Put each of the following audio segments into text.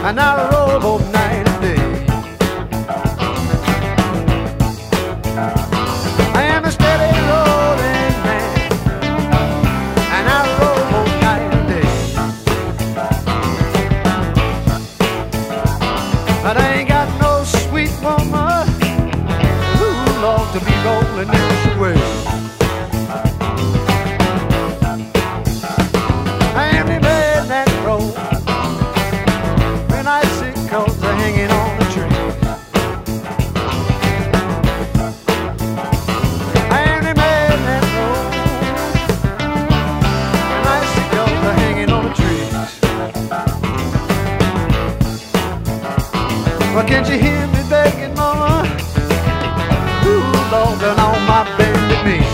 and I roll both night and day. I am a steady rolling man, and I roll both night and day. But I ain't got no sweet woman who longs to be rolling this way. I am the man that rolls when icicles are hanging on the tree. I am the man that rolls when icicles are hanging on the trees. Well, can't you hear me begging, mama? Ooh, Lord, down on my bended knee.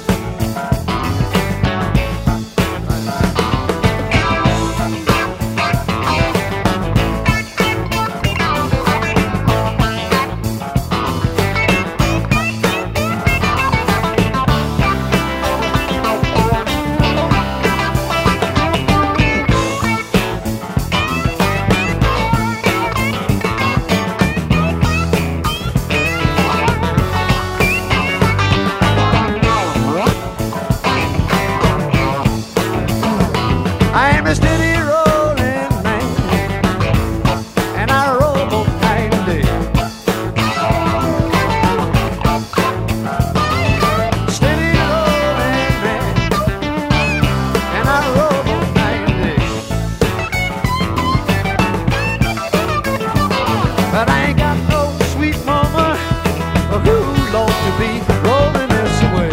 I am a steady rolling man, and I roll both night and day. Steady rolling man, and I roll both night and day. But I ain't got no sweet mama who longs to be rolling this way.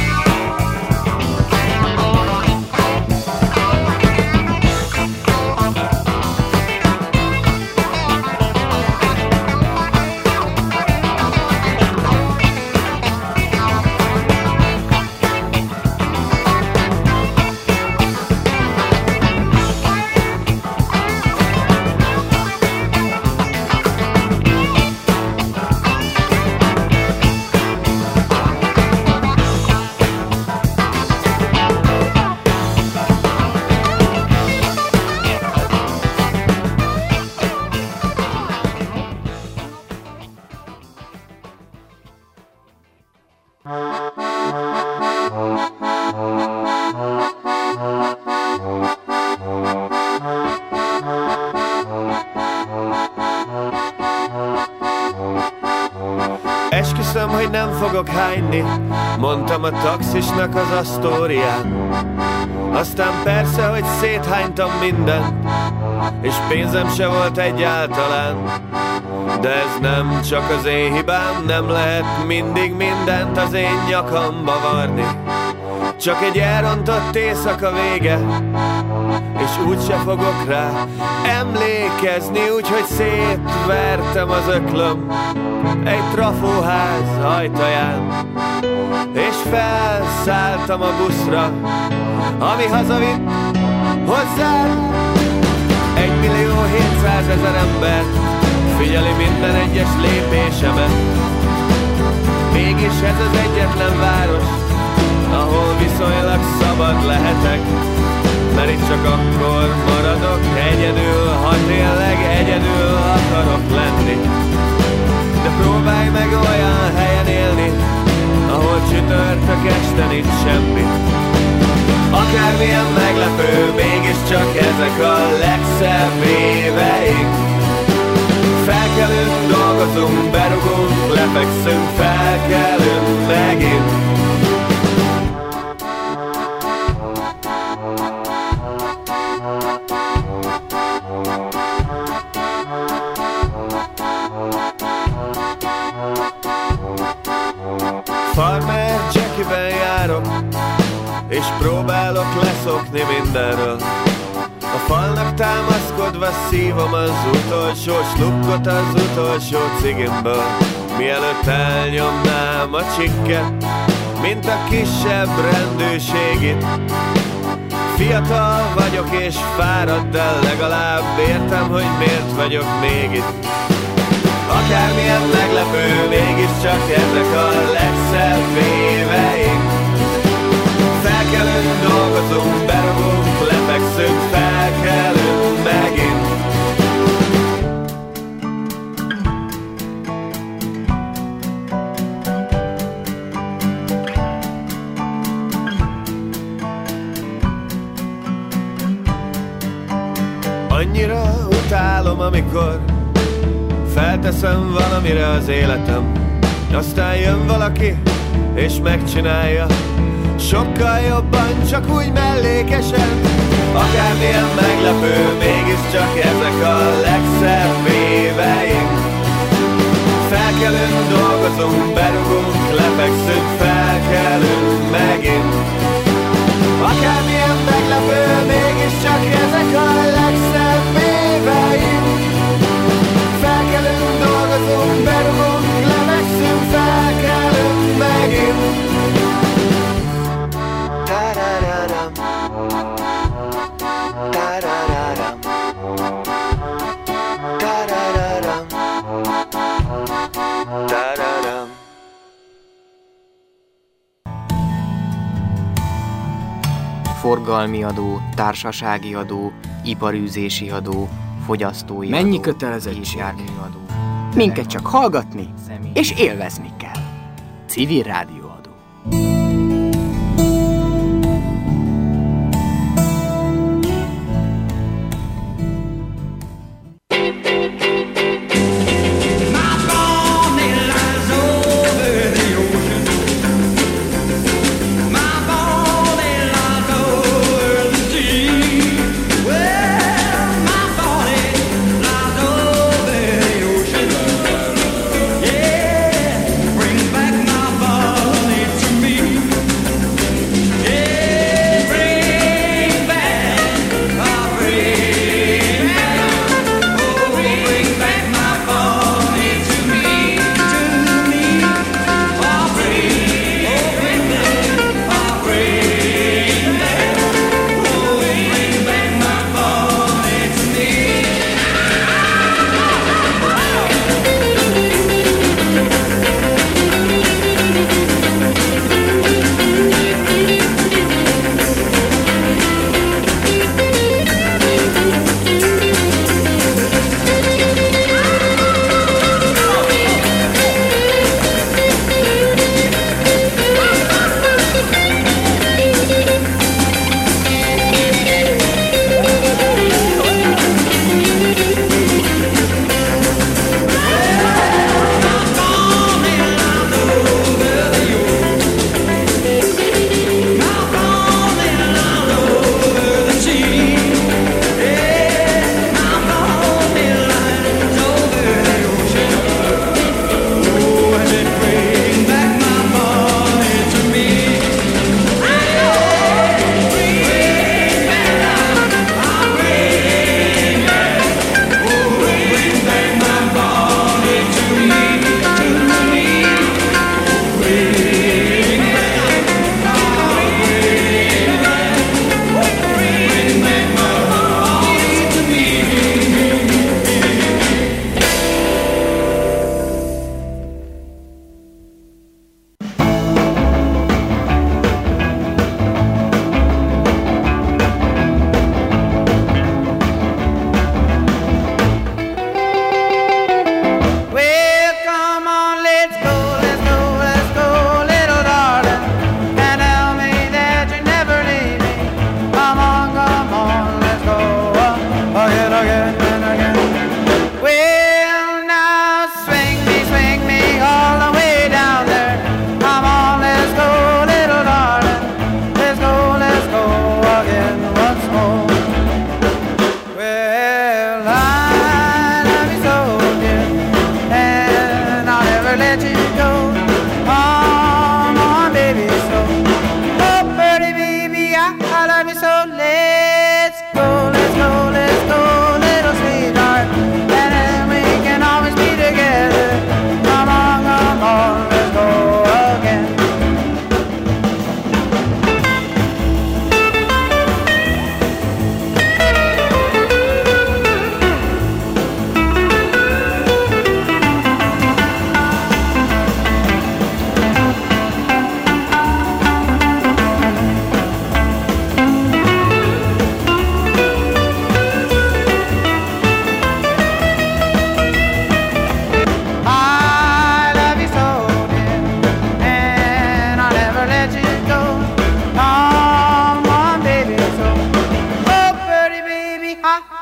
Esküszöm, hogy nem fogok hányni, mondtam a taxisnak az Asztórián. Aztán persze, hogy széthánytam mindent, és pénzem se volt egyáltalán. De ez nem csak az én hibám, nem lehet mindig mindent az én nyakamba varni. Csak egy elrontott éjszaka vége, és úgyse fogok rá emlékezni, úgyhogy szétvertem az öklöm egy trafóház ajtaján, és felszálltam a buszra, ami hazavitt hozzám. 1.700.000 ember figyeli minden egyes lépésemet. Mégis ez az egyetlen város, ahol viszonylag szabad lehetek, mert itt csak akkor maradok egyedül, ha tényleg egyedül akarok lenni. De próbálj meg olyan helyen élni, ahol csütörtök este nincs semmi. Akármilyen meglepő, mégiscsak ezek a legszebb éveink. Felkelünk, dolgozunk, berugunk, lefekszünk, felkelünk megint. Farmer Jackie-ben járok, és próbálok leszokni mindenről. A falnak támaszkodva szívom az utolsó slukkot az utolsó cigimből, mielőtt elnyomnám a csikket, mint a kisebb rendőrségit. Fiatal vagyok és fáradt, de legalább értem, hogy miért vagyok még itt. Akármilyen meglepő, mégiscsak ezek a legszebb éveink. Felkelünk, dolgozunk, berugunk, lefekszünk, felkelünk megint. Annyira utálom, amikor felteszem valamire az életem, aztán jön valaki és megcsinálja sokkal jobban, csak úgy mellékesen. Akármilyen meglepő, mégiscsak ezek a legszebb éveink. Felkelünk, dolgozunk, berugunk, lefekszünk, felkelünk megint. Akármilyen meglepő, mégiscsak ezek a legszebb éveink. Felkelünk, dolgozunk, berugunk, lefekszünk, felkelünk megint. Forgalmi adó, társasági adó, iparűzési adó, fogyasztói adó. Mennyi kötelezettség? Járműadó. Minket csak hallgatni és élvezni kell. Civil rádióadó. Back my ball.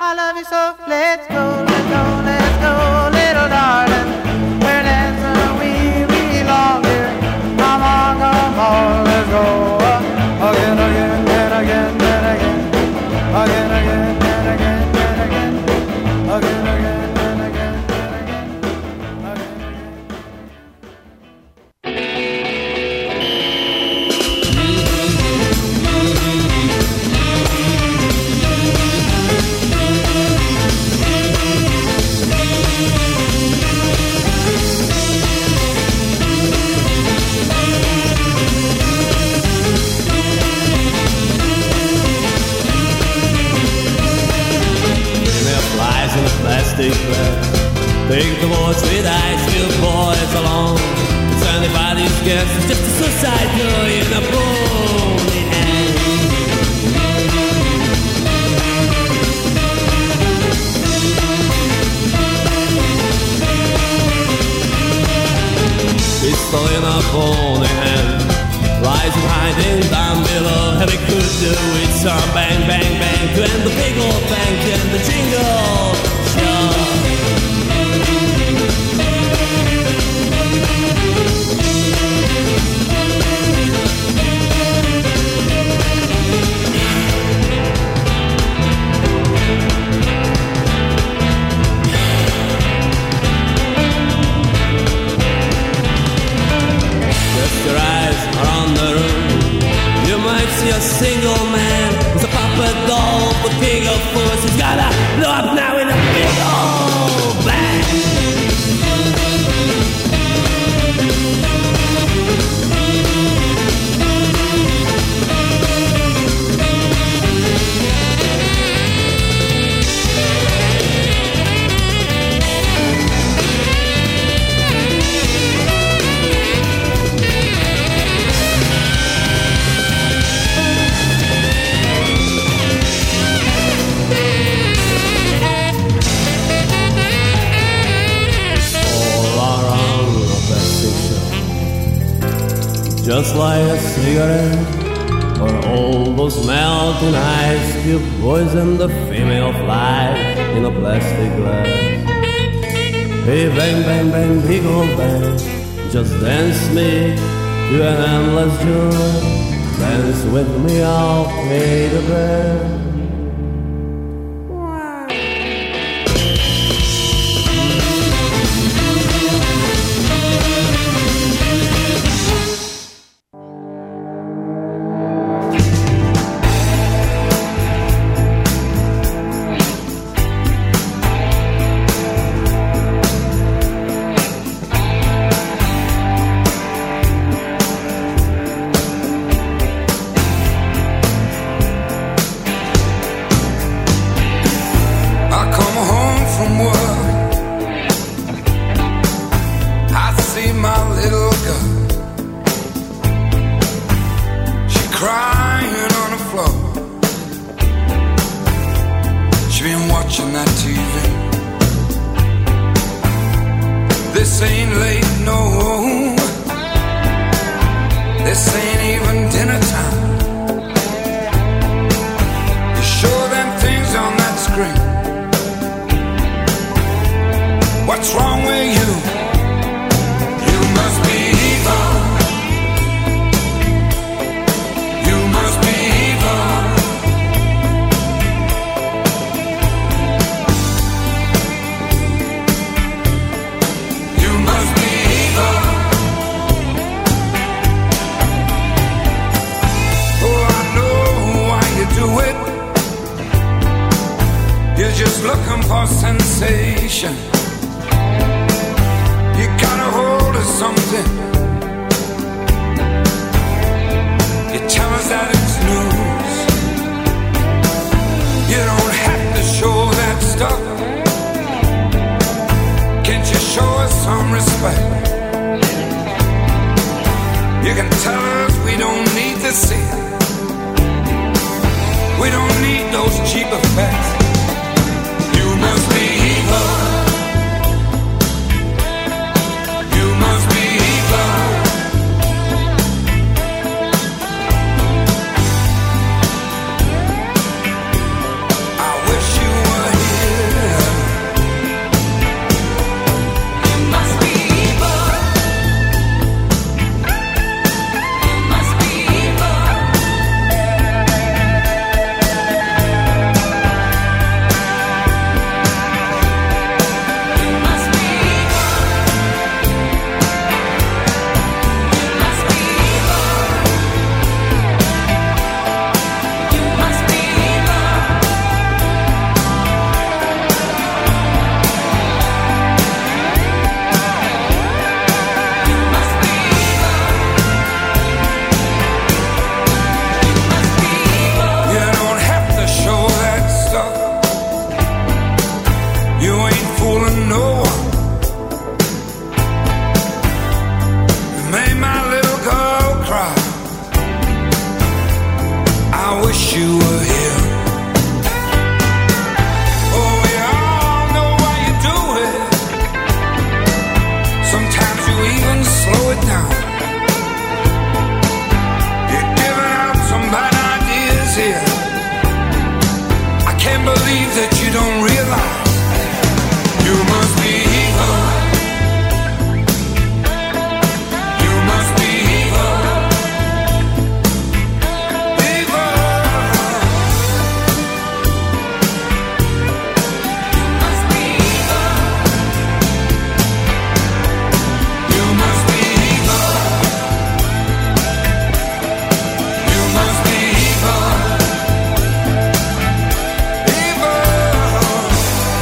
I love you so. Let's go, let's go, let's go, little darling. Where dancing we belong here. Come on, let's go. Again, again, and again, and again. Again, again, and again, and again. Again, again, and again, and again. Plastic glass. Take the boys with ice, field boys along. It's anybody's guess, it's just a suicide girl in a bowling hand. Pistol in a bowling hand. Lies hiding down below. Heavy could do with some bang, bang, bang. To end the big old bank and the jingle show. Just your eyes around the room. You might see a single man with a puppet doll with big old force. He's gotta blow up now in a big old bang. Just like a cigarette, or all those melting ice cube poison the female flies in a plastic glass. Hey, bang, bang, bang, big old bang, just dance me to an endless joy. Dance with me, I'll pay the bill. I wish you would can't believe that you don't realize you must be evil. You must be evil. Evil. You must be evil. You must be evil. You must be evil. Evil.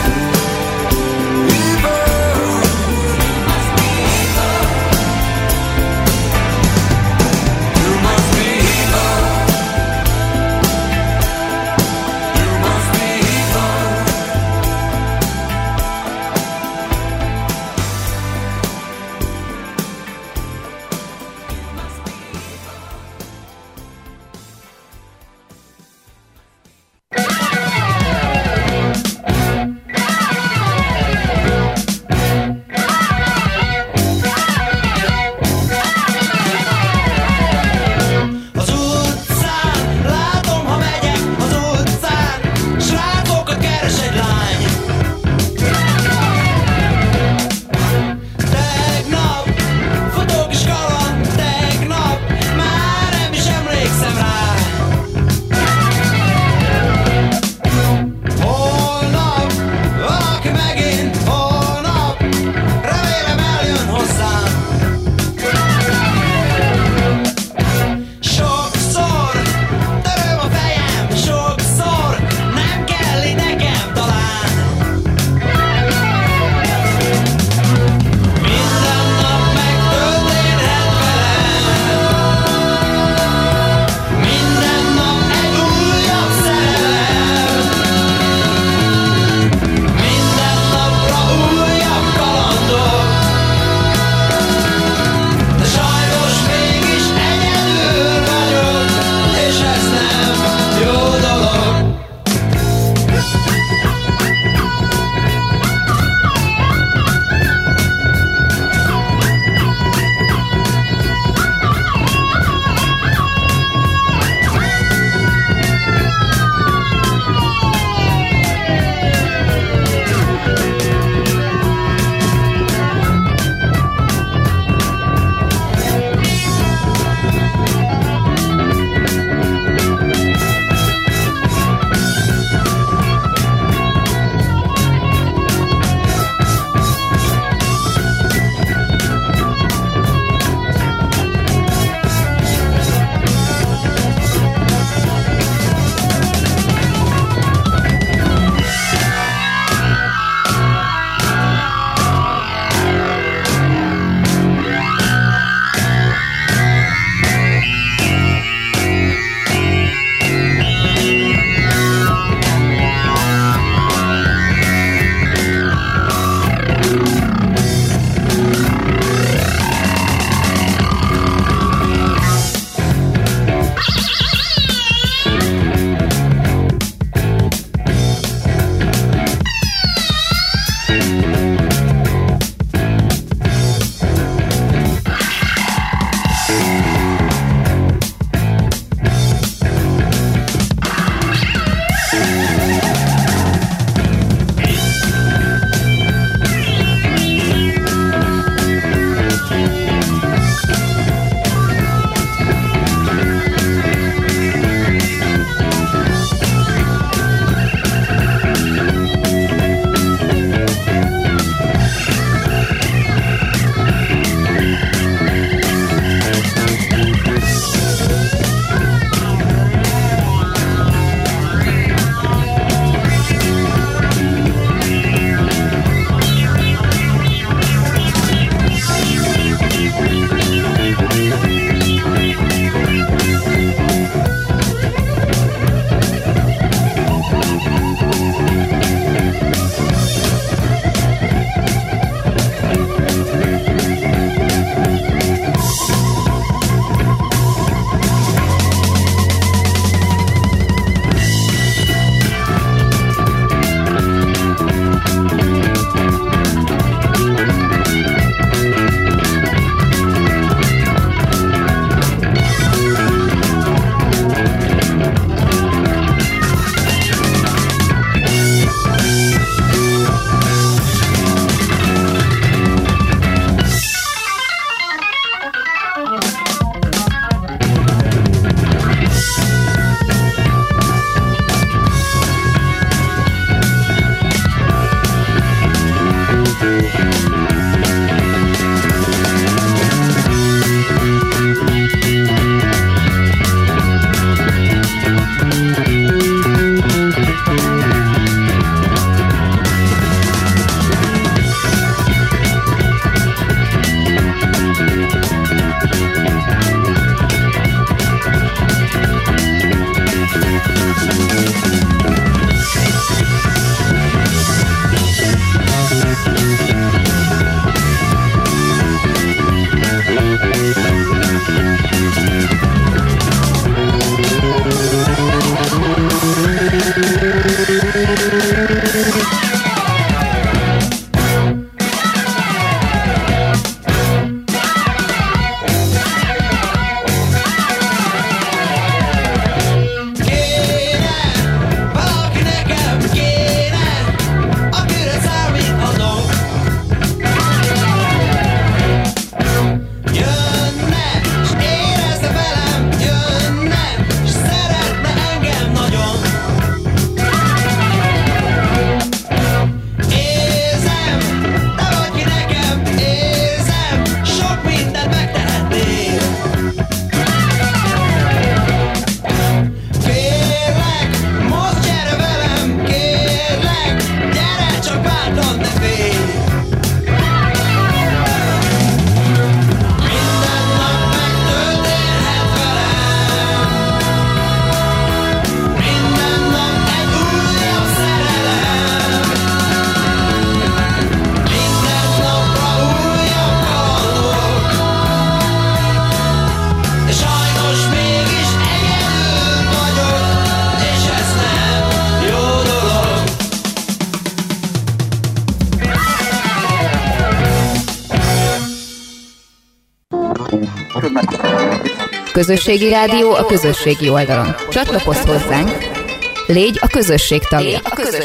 közösségi rádió a közösségi oldalon. Csatlakozz hozzánk, légy a közösség tagja.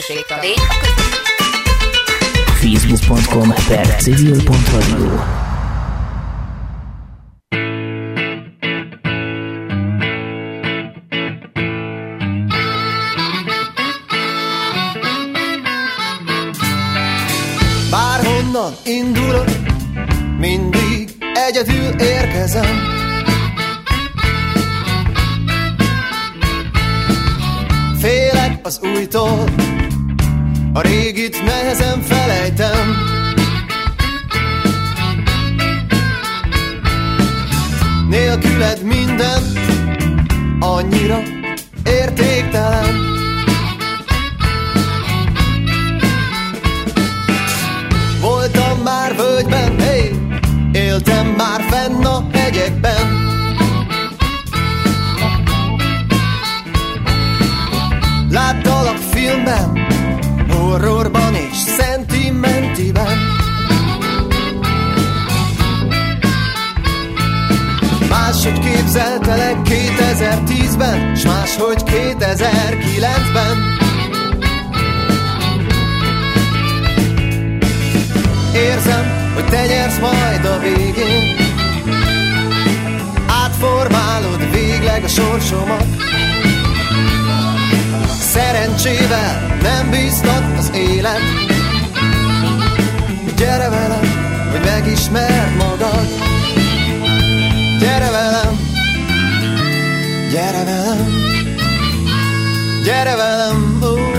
Facebook.com/civil.radio. Bárhonnan indulok, mindig egyedül érkezem. Félek az újtól, a régit nehezen felejtem. Nélküled minden annyira értéktelen. Voltam már völgyben, hey, éltem már fenn a hegyekben. Láttalak filmben, horrorban és szentimentiben. Máshogy képzeltelek 2010-ben, s máshogy 2009-ben. Érzem, hogy te nyersz majd a végén. Átformálod végleg a sorsomat. Szerencsével nem bíztat az élet. Gyere velem, hogy megismerd magad. Gyere velem, gyere velem, gyere velem, oh.